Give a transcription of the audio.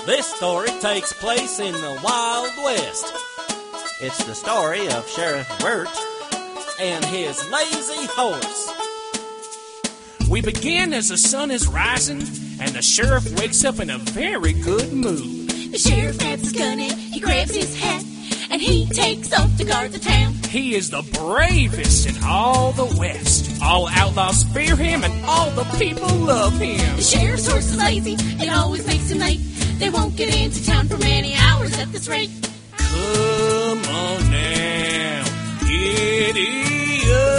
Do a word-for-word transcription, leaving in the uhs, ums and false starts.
This story takes place in the Wild West. It's the story of Sheriff Wirt and his lazy horse. We begin as the sun is rising, and the sheriff wakes up in a very good mood. The sheriff grabs his gun and he grabs his hat, and he takes off to guard the town. He is the bravest in all the West. All outlaws fear him, and all the people love him. The sheriff's horse is lazy, it always makes him late. They won't get into town for many hours at this rate. Come on now, giddy up.